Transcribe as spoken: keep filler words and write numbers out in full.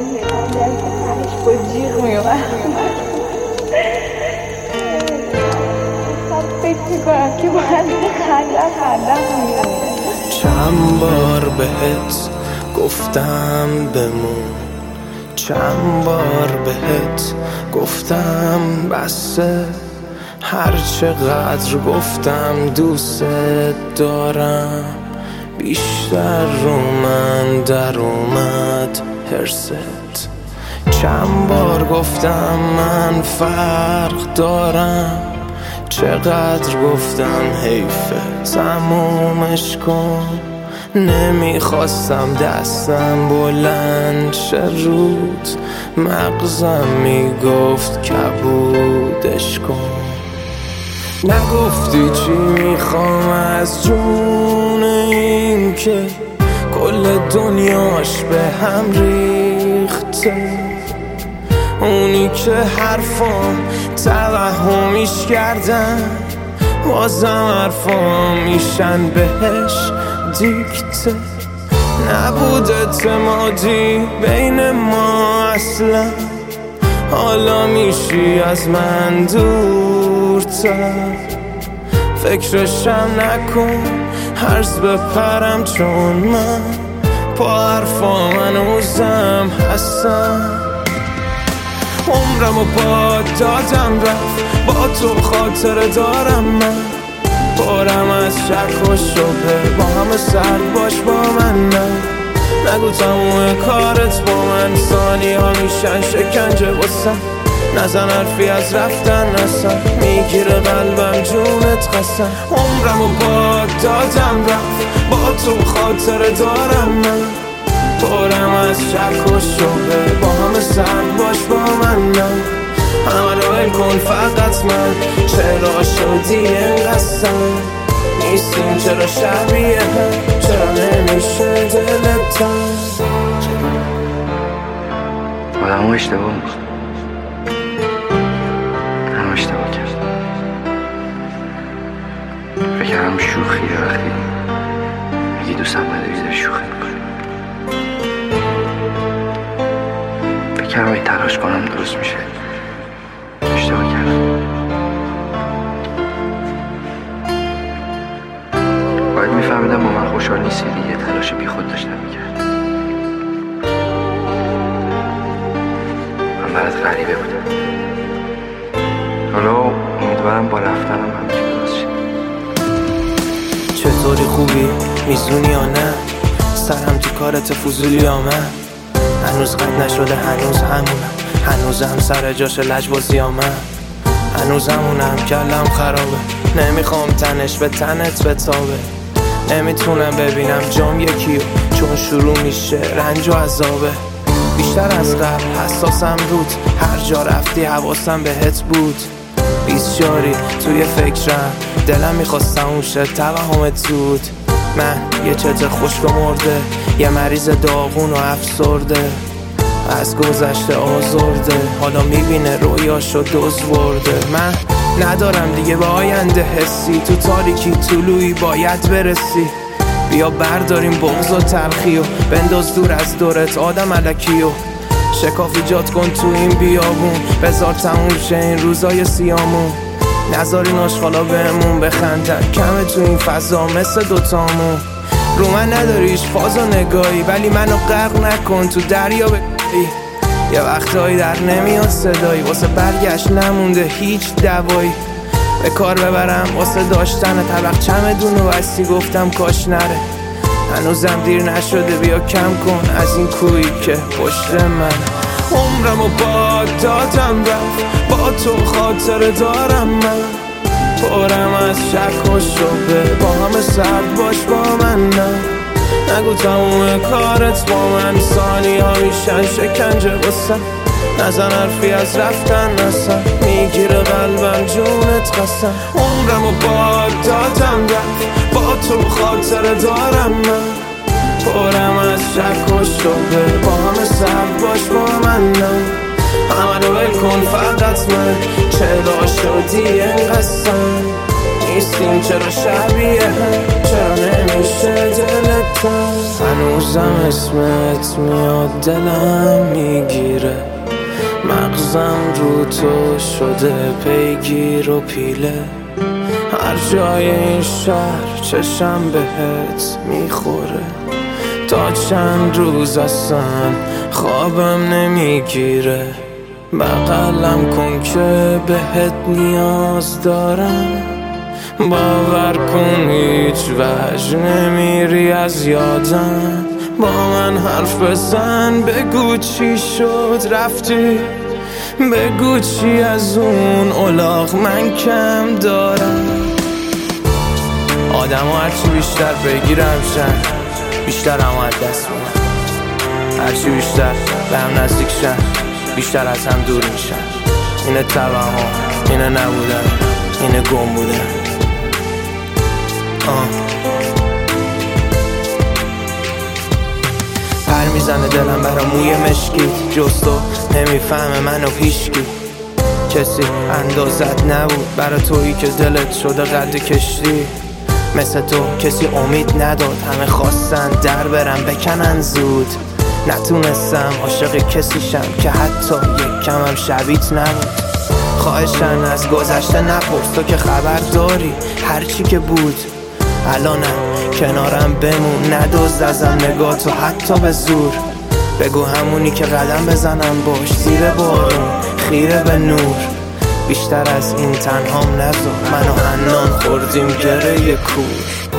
با جیغ میومد. فکر میکنم که باید خندم خندم میومد. چند بار بهت گفتم بمون، چند بار بهت گفتم بسه، هر چقدر گفتم دوست دارم بیشتر رو من در اومد هرست. چند بار گفتم من فرق دارم، چقدر گفتم حیفه تمومش کن. نمیخواستم دستم بلند شه رود، مغزم میگفت کبودش کن. نگفتی چی میخوام از جون این که کل دنیاش به هم ریخته، اونی که حرفام توهمیش کردن بازم حرفام میشن بهش دیکته. نبود اعتمادی بین ما اصلا، حالا میشی از من دورتر. فکرشم نکن هرز بپرم، چون من با حرفام هنوزم هستم. عمرم و با دادم رفت، با تو خاطره دارم من. بارم از شک و شبه، با همه سرد باش با من. نه نگو تموم کارت با من، ثانی ها میشن شکنجه بسن. نزن حرفی از رفتن نسن، میگیره قلبم جونت قسم. عمرم و با دادم رفت، با تو خاطره دارم من. بارم از شک و شبه، با همه سرد باش با من. نه همه رو ول کن فقط من، چرا شدی اینقدر سن؟ نیستیم چرا شبیه هم، چرا نمیشه دلت تن؟ آدم ها اشتباه میکن، همه اشتباه کرد. فکرم شوخیه وقتی میگی دوستم نداری زیر شوخی میکنی. فکرم ای تلاش کنم درست میشه، اشتباه کردم. باید میفهمیدم با من خوشحال نیستی دیگه، تلاش بی خود داشتم میکرد. من برات غریبه بودم، حالا امیدوارم با رفتنم همه چی درست شه. چطوری خوبی؟ میزونی یا نه؟ سرم تو کارت فضولی یا من؟ هنوز قد نشده هنوز همونم، هنوزم سر جاش لجبازی یا من؟ هنوز همونم کلم خرابه، نمیخوام تنش به تنت بتابه. نمیتونم ببینم جام یکیو، چون شروع میشه رنج و عذابه. بیشتر از قبل حساسم رود، هر جا رفتی حواسم بهت بود. بیست جاری توی فکرم، دلم میخواستم اون شه توهمت زود. من یه چت خشک و مرده، یه مریض داغون و افسرده. از گذشته آزرده، حالا میبینه رویاشو دزورده. من ندارم دیگه به آینده حسی، تو تاریکی طلوعی باید برسی. بیا برداریم بغض و تلخی و بنداز دور از دورت آدم الکی و شکاف ایجاد کن تو این بیابون. بذار تموم شه این روزای سیامون، نذار این آشغالا بهمون بخندن. کمه تو این فضا مثل دوتامون. رو من نداریش فاز و نگاهی، ولی منو غرق نکن تو دریا بگی. یه وقتایی در نمیاد صدایی، واسه برگشت نمونده هیچ دوایی. به کار ببرم واسه داشتن طبق چمدون و بستی، گفتم کاش نره. هنوزم دیر نشده، بیا کم کن از این کویی که پشت من. عمرم و با دادم رفت، با تو خاطره دارم من. پرم از شک و شبه، با همه سرد باش با من. نه نگو تموم کارت با من، ثانی ها میشن شکنجه بسن. نزن حرفی از رفتن نسن، میگیره قلبم جونت قسم. عمرم و با دادم رفت، با تو خاطره دارم من. پرم از شک و شبه، با همه سرد باش با من. نه همه رو ول کن فقط من، چرا شدی اینقدر سن؟ نیستیم چرا شبیه هم، چرا نمیشه دلت نیستم. هنوزم اسمت میاد دلم میگیره، مغزم رو تو شده پیگیر و پیله. هر جای این شهر چشم بهت میخوره، تا چند روز اصلا خوابم نمیگیره. بغلم کن که بهت نیاز دارم، باور کن هیچ وجه نمیری از یادم. با من حرف بزن، بگو چی شد رفتی، بگو چی از اون الاغ من کم دارم. آدم ها هرچی بیشتر بگیرم شن، بیشتر هم از دست میدن. هرچی بیشتر به هم نزدیک شن، بیشتر از هم دور میشن. اینه توهم، اینه نبودن، اینه گم بودن. آه. پر میزنه دلم برا موی مشکیت، جز تو نمیفهمه منو هیچکی. کسی اندازت نبود برا تویی که دلت شده قد کشتی. مثل تو کسی امید نداد، همه خواستن در برن بکنن زود. نتونستم عاشق کسی شم که حتی یک کمم شبیت نبود. خواهشن از گذشته نپرس، تو که خبر داری هرچی که بود. الانم کنارم بمون، ندزد ازم نگاه تو حتی به زور. بگو همونی که قدم بزنم باش زیر بارون، خیره به نور. بیشتر از این تنهام نذار، من و حنان خوردیم گره کور.